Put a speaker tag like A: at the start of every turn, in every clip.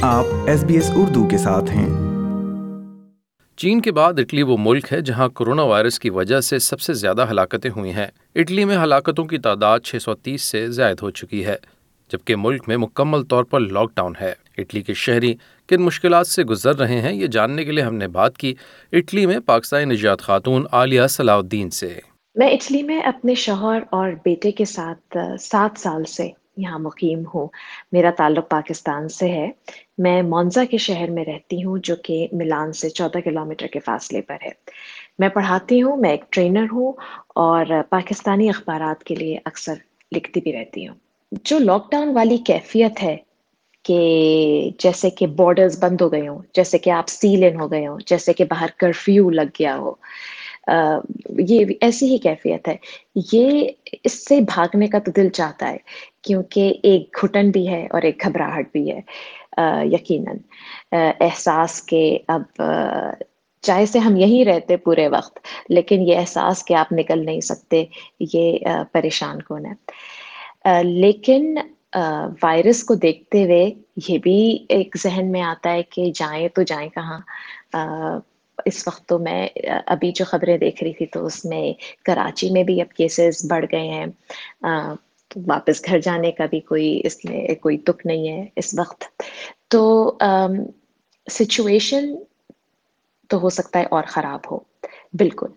A: آپ SBS اردو کے ساتھ ہیں۔
B: چین کے بعد اٹلی وہ ملک ہے جہاں کرونا وائرس کی وجہ سے سب سے زیادہ ہلاکتیں ہوئی ہیں۔ اٹلی میں ہلاکتوں کی تعداد 630 سے زائد ہو چکی ہے، جبکہ ملک میں مکمل طور پر لاک ڈاؤن ہے۔ اٹلی کے شہری کن مشکلات سے گزر رہے ہیں، یہ جاننے کے لیے ہم نے بات کی اٹلی میں پاکستانی نژاد خاتون عالیہ صلاح الدین سے۔
C: میں اٹلی میں اپنے شوہر اور بیٹے کے ساتھ 7 سال سے یہاں مقیم ہوں۔ میرا تعلق پاکستان سے ہے۔ میں مونزا کے شہر میں رہتی ہوں جو کہ ملان سے 14 کلومیٹر کے فاصلے پر ہے۔ میں پڑھاتی ہوں، میں ایک ٹرینر ہوں اور پاکستانی اخبارات کے لیے اکثر لکھتی بھی رہتی ہوں۔ جو لاک ڈاؤن والی کیفیت ہے کہ جیسے کہ بارڈرز بند ہو گئے ہوں، جیسے کہ آپ سیل ان ہو گئے ہوں، جیسے کہ باہر کرفیو لگ گیا ہو، یہ ایسی ہی کیفیت ہے۔ یہ اس سے بھاگنے کا تو دل چاہتا ہے، کیونکہ ایک گھٹن بھی ہے اور ایک گھبراہٹ بھی ہے۔ یقیناً احساس کہ اب چاہے سے ہم یہیں رہتے پورے وقت، لیکن یہ احساس کہ آپ نکل نہیں سکتے، یہ پریشان کن ہے۔ لیکن وائرس کو دیکھتے ہوئے یہ بھی ایک ذہن میں آتا ہے کہ جائیں تو جائیں کہاں۔ اس وقت تو میں ابھی جو خبریں دیکھ رہی تھی تو اس میں کراچی میں بھی اب کیسز بڑھ گئے ہیں۔ واپس گھر جانے کا بھی اس میں کوئی تک نہیں ہے اس وقت۔ تو سچویشن تو ہو سکتا ہے اور خراب ہو، بالکل،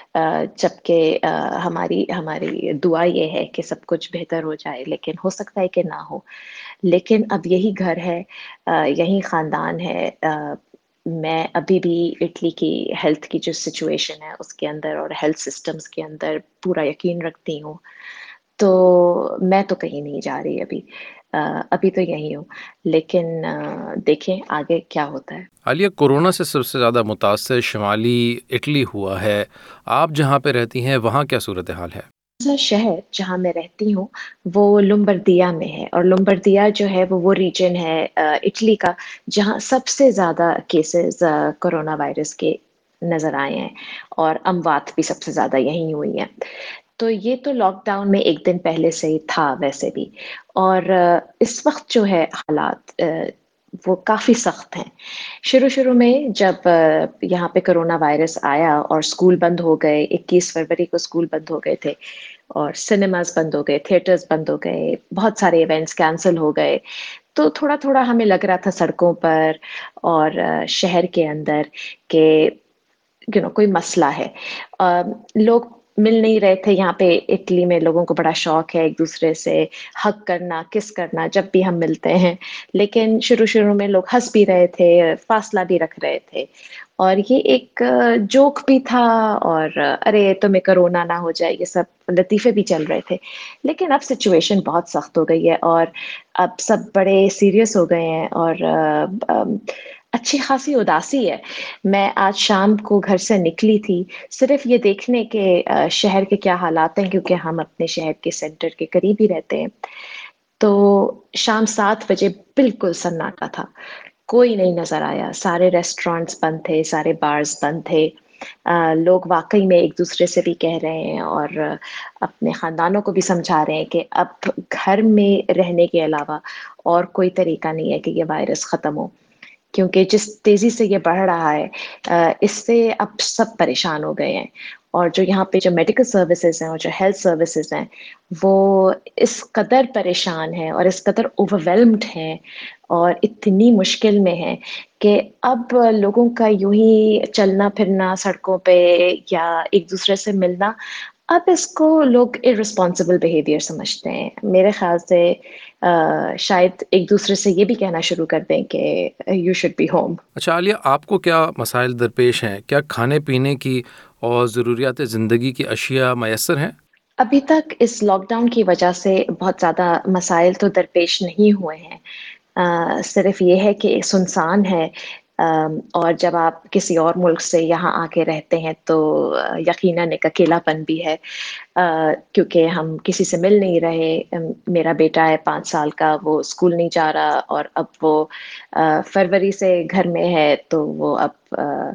C: جبکہ ہماری دعا یہ ہے کہ سب کچھ بہتر ہو جائے، لیکن ہو سکتا ہے کہ نہ ہو۔ لیکن اب یہی گھر ہے، یہی خاندان ہے۔ میں ابھی بھی اٹلی کی ہیلتھ کی جو سچویشن ہے اس کے اندر اور ہیلتھ سسٹمز کے اندر پورا یقین رکھتی ہوں۔ تو میں تو کہیں نہیں جا رہی ابھی تو یہی ہوں، لیکن دیکھیں آگے کیا ہوتا ہے۔
B: عالیہ، کورونا سے سب سے زیادہ متاثر شمالی اٹلی ہوا ہے، آپ جہاں پہ رہتی ہیں وہاں کیا صورتحال ہے؟
C: شہر جہاں میں رہتی ہوں وہ لومبردیا میں ہے، اور لومبردیا جو ہے وہ ریجن ہے اٹلی کا جہاں سب سے زیادہ کیسز کرونا وائرس کے نظر آئے ہیں، اور اموات بھی سب سے زیادہ یہیں ہوئی ہیں۔ تو یہ تو لاک ڈاؤن میں ایک دن پہلے سے ہی تھا ویسے بھی، اور اس وقت جو ہے حالات وہ کافی سخت ہیں۔ شروع میں جب یہاں پہ کرونا وائرس آیا اور اسکول بند ہو گئے، 21 فروری کو اسکول بند ہو گئے تھے، اور سنیماز بند ہو گئے، تھیٹرز بند ہو گئے، بہت سارے ایونٹس کینسل ہو گئے، تو تھوڑا تھوڑا ہمیں لگ رہا تھا سڑکوں پر اور شہر کے اندر کہ کوئی مسئلہ ہے۔ لوگ مل نہیں رہے تھے۔ یہاں پہ اٹلی میں لوگوں کو بڑا شوق ہے ایک دوسرے سے ہگ کرنا، کس کرنا جب بھی ہم ملتے ہیں، لیکن شروع میں لوگ ہنس بھی رہے تھے، فاصلہ بھی رکھ رہے تھے، اور یہ ایک جوک بھی تھا، اور ارے تمہیں کرونا نہ ہو جائے، یہ سب لطیفے بھی چل رہے تھے۔ لیکن اب سچویشن بہت سخت ہو گئی ہے، اور اب سب بڑے سیریس ہو گئے ہیں، اور اچھی خاصی اداسی ہے۔ میں آج شام کو گھر سے نکلی تھی صرف یہ دیکھنے کے شہر کے کیا حالات ہیں، کیونکہ ہم اپنے شہر کے سینٹر کے قریب ہی رہتے ہیں۔ تو شام 7 بجے بالکل سناٹا تھا، کوئی نہیں نظر آیا، سارے ریسٹورینٹس بند تھے، سارے بارز بند تھے۔ لوگ واقعی میں ایک دوسرے سے بھی کہہ رہے ہیں اور اپنے خاندانوں کو بھی سمجھا رہے ہیں کہ اب گھر میں رہنے کے علاوہ اور کوئی طریقہ نہیں ہے کہ یہ وائرس ختم ہو، کیونکہ جس تیزی سے یہ بڑھ رہا ہے اس سے اب سب پریشان ہو گئے ہیں۔ اور جو یہاں پہ جو میڈیکل سروسز ہیں اور جو ہیلتھ سروسز ہیں وہ اس قدر پریشان ہیں اور اس قدر اوور ویلمڈ ہیں اور اتنی مشکل میں ہیں کہ اب لوگوں کا یوں ہی چلنا پھرنا سڑکوں پہ یا ایک دوسرے سے ملنا، اب اس کو لوگ irresponsible behavior سمجھتے ہیں۔ میرے خیال سے شاید ایک دوسرے سے یہ بھی کہنا شروع کر دیں کہ you should be home۔
B: اچھا عالیہ، آپ کو کیا مسائل درپیش ہیں؟ کیا کھانے پینے کی اور ضروریات زندگی کی اشیاء میسر ہیں؟
C: ابھی تک اس لاک ڈاؤن کی وجہ سے بہت زیادہ مسائل تو درپیش نہیں ہوئے ہیں، صرف یہ ہے کہ سنسان ہے، اور جب آپ کسی اور ملک سے یہاں آ کے رہتے ہیں تو یقیناً ایک اکیلا پن بھی ہے، کیونکہ ہم کسی سے مل نہیں رہے۔ میرا بیٹا ہے 5 سال کا، وہ اسکول نہیں جا رہا، اور اب وہ فروری سے گھر میں ہے، تو وہ اب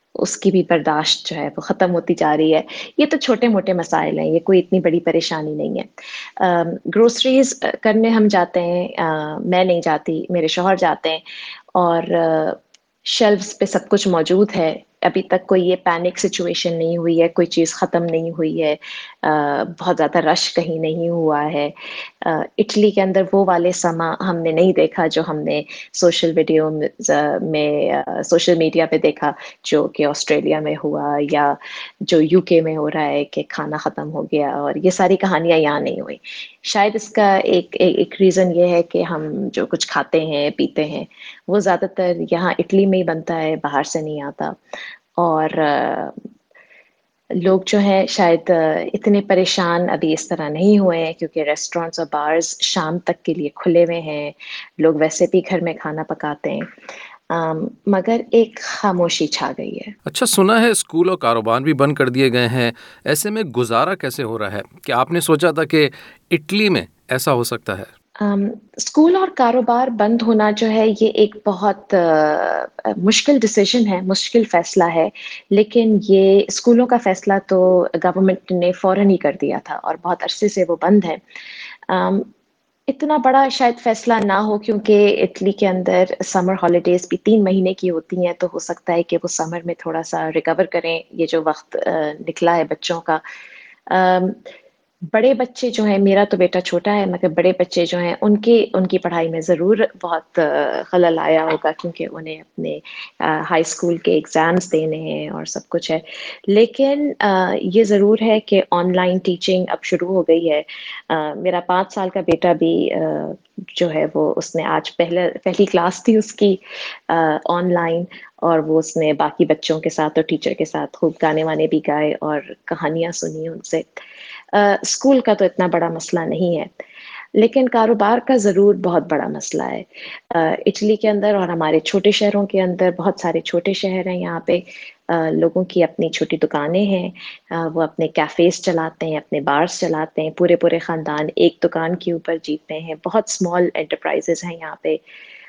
C: اس کی بھی برداشت جو ہے وہ ختم ہوتی جا رہی ہے۔ یہ تو چھوٹے موٹے مسائل ہیں، یہ کوئی اتنی بڑی پریشانی نہیں ہے۔ گروسریز کرنے ہم جاتے ہیں، میں نہیں جاتی، میرے شوہر جاتے ہیں، اور شیلفز پہ سب کچھ موجود ہے۔ ابھی تک کوئی یہ پینک سچویشن نہیں ہوئی ہے، کوئی چیز ختم نہیں ہوئی ہے، بہت زیادہ رش کہیں نہیں ہوا ہے۔ اٹلی کے اندر وہ والے سما ہم نے نہیں دیکھا جو ہم نے سوشل ویڈیو میں سوشل میڈیا پہ دیکھا، جو کہ آسٹریلیا میں ہوا یا جو یو کے میں ہو رہا ہے کہ کھانا ختم ہو گیا، اور یہ ساری کہانیاں یہاں نہیں ہوئی۔ شاید اس کا ایک ریزن یہ ہے کہ ہم جو کچھ کھاتے ہیں پیتے ہیں وہ زیادہ تر یہاں اٹلی میں ہی بنتا ہے، باہر سے نہیں آتا، اور لوگ جو ہیں شاید اتنے پریشان ابھی اس طرح نہیں ہوئے ہیں، کیونکہ ریسٹورینٹس اور بارز شام تک کے لیے کھلے ہوئے ہیں، لوگ ویسے بھی گھر میں کھانا پکاتے ہیں، مگر ایک خاموشی چھا گئی ہے۔
B: اچھا، سنا ہے اسکول اور کاروبار بھی بند کر دیے گئے ہیں، ایسے میں گزارا کیسے ہو رہا ہے؟ کیا آپ نے سوچا تھا کہ اٹلی میں ایسا ہو سکتا ہے؟
C: اسکول اور کاروبار بند ہونا جو ہے یہ ایک بہت مشکل ڈیسیژن ہے، مشکل فیصلہ ہے، لیکن یہ اسکولوں کا فیصلہ تو گورنمنٹ نے فوراً ہی کر دیا تھا اور بہت عرصے سے وہ بند ہے۔ اتنا بڑا شاید فیصلہ نہ ہو، کیونکہ اٹلی کے اندر سمر ہالیڈیز بھی 3 مہینے کی ہوتی ہیں، تو ہو سکتا ہے کہ وہ سمر میں تھوڑا سا ریکور کریں یہ جو وقت نکلا ہے بچوں کا۔ بڑے بچے جو ہیں، میرا تو بیٹا چھوٹا ہے، مگر بڑے بچے جو ہیں ان کی پڑھائی میں ضرور بہت خلل آیا ہوگا، کیونکہ انہیں اپنے ہائی اسکول کے ایگزامس دینے ہیں اور سب کچھ ہے۔ لیکن یہ ضرور ہے کہ آن لائن ٹیچنگ اب شروع ہو گئی ہے۔ میرا 5 سال کا بیٹا بھی جو ہے وہ اس نے آج پہلی کلاس تھی اس کی آن لائن، اور وہ اس نے باقی بچوں کے ساتھ اور ٹیچر کے ساتھ خوب گانے وانے بھی گائے اور کہانیاں سنی ان سے۔ اسکول کا تو اتنا بڑا مسئلہ نہیں ہے، لیکن کاروبار کا ضرور بہت بڑا مسئلہ ہے۔ اٹلی کے اندر اور ہمارے چھوٹے شہروں کے اندر، بہت سارے چھوٹے شہر ہیں یہاں پہ، لوگوں کی اپنی چھوٹی دکانیں ہیں، وہ اپنے کیفیز چلاتے ہیں، اپنے بارز چلاتے ہیں، پورے خاندان ایک دکان کے اوپر جیتے ہیں، بہت اسمال انٹرپرائزز ہیں یہاں پہ۔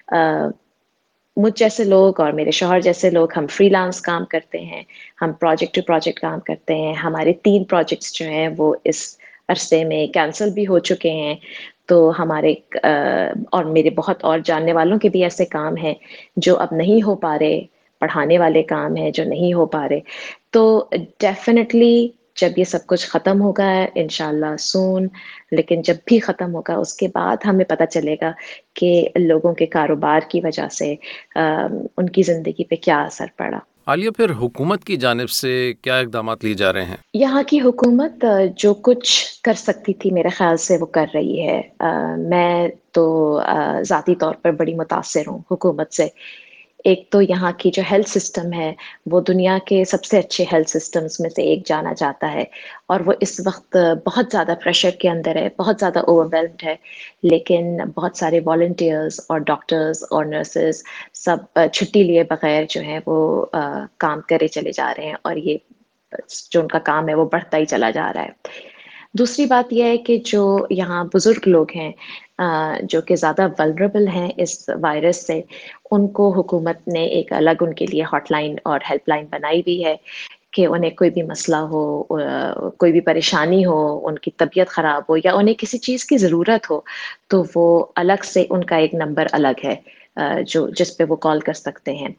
C: مجھ جیسے لوگ اور میرے شوہر جیسے لوگ، ہم فری لانس کام کرتے ہیں، ہم پروجیکٹ ٹو پروجیکٹ کام کرتے ہیں۔ ہمارے 3 پروجیکٹس جو ہیں وہ اس عرصے میں کینسل بھی ہو چکے ہیں، تو ہمارے اور میرے بہت اور جاننے والوں کے بھی ایسے کام ہیں جو اب نہیں ہو پا رہے، پڑھانے والے کام ہیں جو نہیں ہو پا رہے۔ تو ڈیفینیٹلی جب یہ سب کچھ ختم ہوگا انشاءاللہ سون، لیکن جب بھی ختم ہوگا اس کے بعد ہمیں پتہ چلے گا کہ لوگوں کے کاروبار کی وجہ سے ان کی زندگی پہ کیا اثر پڑا۔
B: عالیہ، پھر حکومت کی جانب سے کیا اقدامات لیے جا رہے ہیں؟
C: یہاں کی حکومت جو کچھ کر سکتی تھی میرے خیال سے وہ کر رہی ہے۔ میں تو ذاتی طور پر بڑی متاثر ہوں حکومت سے۔ ایک تو یہاں کی جو ہیلتھ سسٹم ہے وہ دنیا کے سب سے اچھے ہیلتھ سسٹمز میں سے ایک جانا جاتا ہے، اور وہ اس وقت بہت زیادہ پریشر کے اندر ہے، بہت زیادہ اوور ویلمڈ ہے، لیکن بہت سارے والنٹیئرز اور ڈاکٹرز اور نرسز سب چھٹی لیے بغیر جو ہیں وہ کام کرے چلے جا رہے ہیں، اور یہ جو ان کا کام ہے وہ بڑھتا ہی چلا جا رہا ہے۔ دوسری بات یہ ہے کہ جو یہاں بزرگ لوگ ہیں جو کہ زیادہ ولنریبل ہیں اس وائرس سے، ان کو حکومت نے ایک الگ ان کے لیے ہاٹ لائن اور ہیلپ لائن بنائی بھی ہے کہ انہیں کوئی بھی مسئلہ ہو، کوئی بھی پریشانی ہو، ان کی طبیعت خراب ہو یا انہیں کسی چیز کی ضرورت ہو، تو وہ الگ سے ان کا ایک نمبر الگ ہے جس پہ وہ کال کر سکتے ہیں۔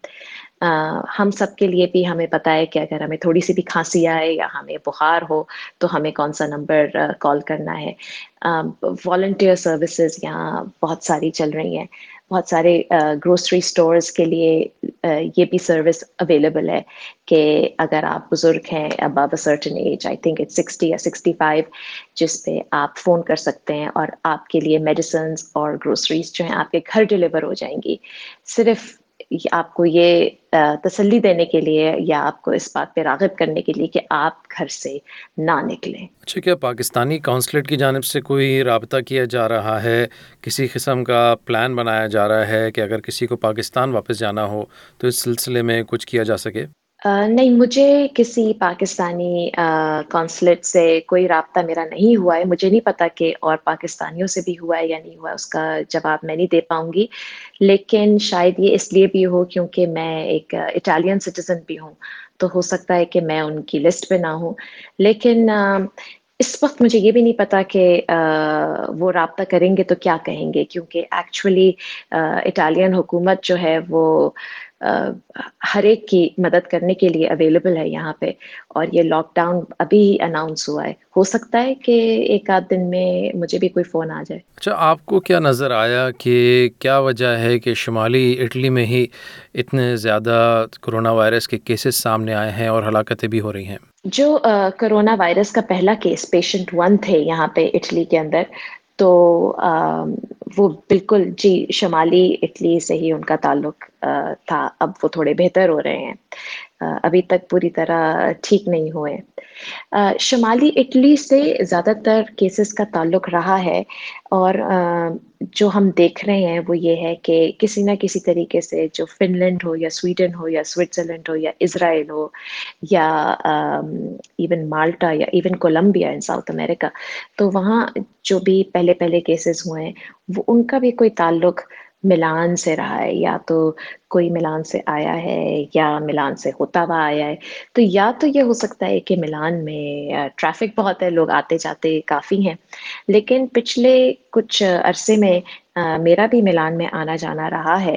C: ہم سب کے لیے بھی ہمیں پتہ ہے کہ اگر ہمیں تھوڑی سی بھی کھانسی آئے یا ہمیں بخار ہو تو ہمیں کون سا نمبر کال کرنا ہے۔ والنٹیئر سروسز یہاں بہت ساری چل رہی ہیں، بہت سارے گروسری سٹورز کے لیے یہ بھی سروس اویلیبل ہے کہ اگر آپ بزرگ ہیں above a certain age, I think it's 60 یا 65، جس پہ آپ فون کر سکتے ہیں اور آپ کے لیے میڈیسنز اور گروسریز جو ہیں آپ کے گھر ڈلیور ہو جائیں گی، صرف آپ کو یہ تسلی دینے کے لیے یا آپ کو اس بات پہ راغب کرنے کے لیے کہ آپ گھر سے نہ نکلیں۔
B: اچھا، کیا پاکستانی کونسلیٹ کی جانب سے کوئی رابطہ کیا جا رہا ہے، کسی قسم کا پلان بنایا جا رہا ہے کہ اگر کسی کو پاکستان واپس جانا ہو تو اس سلسلے میں کچھ کیا جا سکے؟
C: نہیں، مجھے کسی پاکستانی قونصلیٹ سے کوئی رابطہ میرا نہیں ہوا ہے، مجھے نہیں پتا کہ اور پاکستانیوں سے بھی ہوا ہے یا نہیں ہوا ہے، اس کا جواب میں نہیں دے پاؤں گی، لیکن شاید یہ اس لیے بھی ہو کیونکہ میں ایک اٹالین سٹیزن بھی ہوں، تو ہو سکتا ہے کہ میں ان کی لسٹ پہ نہ ہوں، لیکن اس وقت مجھے یہ بھی نہیں پتا کہ وہ رابطہ کریں گے تو کیا کہیں گے، کیونکہ ایکچولی اٹالین حکومت جو ہے وہ ہر ایک کی مدد کرنے کے لیے اویلیبل ہے یہاں پہ، اور یہ لاک ڈاؤن ابھی ہی اناؤنس ہوا ہے، ہو سکتا ہے کہ ایک آدھ دن میں مجھے بھی کوئی فون آ جائے۔
B: اچھا، آپ کو کیا نظر آیا کہ کیا وجہ ہے کہ شمالی اٹلی میں ہی اتنے زیادہ کرونا وائرس کے کیسز سامنے آئے ہیں اور ہلاکتیں بھی ہو رہی ہیں؟
C: جو کرونا وائرس کا پہلا کیس پیشنٹ 1 تھے یہاں پہ اٹلی کے اندر، تو وہ بالکل جی شمالی اٹلی سے ہی ان کا تعلق تھا، اب وہ تھوڑے بہتر ہو رہے ہیں، ابھی تک پوری طرح ٹھیک نہیں ہوئے۔ شمالی اٹلی سے زیادہ تر کیسز کا تعلق رہا ہے، اور جو ہم دیکھ رہے ہیں وہ یہ ہے کہ کسی نہ کسی طریقے سے جو فن لینڈ ہو یا سویڈن ہو یا سوئٹزرلینڈ ہو یا اسرائیل ہو یا ایون مالٹا یا even Colombia in South America, تو وہاں جو بھی پہلے پہلے کیسز ہوئے ہیں وہ ان کا بھی کوئی تعلق ملان سے رہا ہے، یا تو کوئی ملان سے آیا ہے یا ملان سے ہوتا ہوا آیا ہے، تو یا تو یہ ہو سکتا ہے کہ ملان میں ٹریفک بہت ہے، لوگ آتے جاتے کافی ہیں، لیکن پچھلے کچھ عرصے میں میرا بھی ملان میں آنا جانا رہا ہے،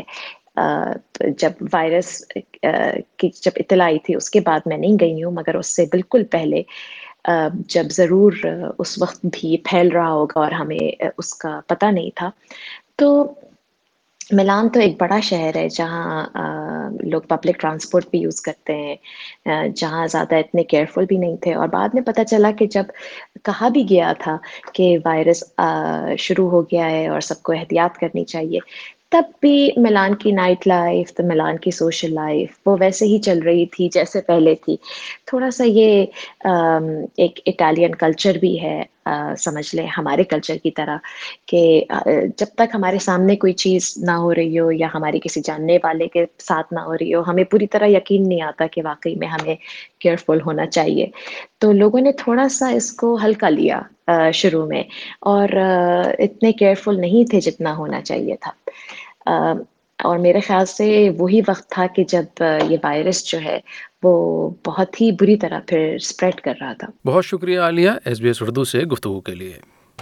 C: جب وائرس کی جب اطلاع آئی تھی اس کے بعد میں نہیں گئی ہوں، مگر اس سے بالکل پہلے جب ضرور اس وقت بھی پھیل رہا ہوگا اور ہمیں اس کا پتہ نہیں تھا، تو ملان تو ایک بڑا شہر ہے جہاں لوگ پبلک ٹرانسپورٹ بھی یوز کرتے ہیں، جہاں زیادہ اتنے کیئرفل بھی نہیں تھے، اور بعد میں پتہ چلا کہ جب کہا بھی گیا تھا کہ وائرس شروع ہو گیا ہے اور سب کو احتیاط کرنی چاہیے، تب بھی ملان کی نائٹ لائف، تو ملان کی سوشل لائف وہ ویسے ہی چل رہی تھی جیسے پہلے تھی۔ تھوڑا سا یہ ایک اٹالین کلچر بھی ہے، سمجھ لیں ہمارے کلچر کی طرح، کہ جب تک ہمارے سامنے کوئی چیز نہ ہو رہی ہو یا ہماری کسی جاننے والے کے ساتھ نہ ہو رہی ہو، ہمیں پوری طرح یقین نہیں آتا کہ واقعی میں ہمیں کیئرفل ہونا چاہیے، تو لوگوں نے تھوڑا سا اس کو ہلکا لیا شروع میں، اور اتنے کیئرفل نہیں تھے جتنا ہونا چاہیے تھا، اور میرے خیال سے وہی وقت تھا کہ جب یہ وائرس جو ہے وہ بہت ہی بری طرح پھر اسپریڈ کر رہا تھا۔
B: بہت شکریہ عالیہ، SBS اردو سے گفتگو کے لیے۔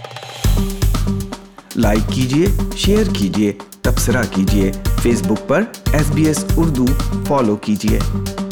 A: لائک کیجیے، شیئر کیجیے، تبصرہ کیجیے، فیس بک پر SBS اردو فالو کیجیے۔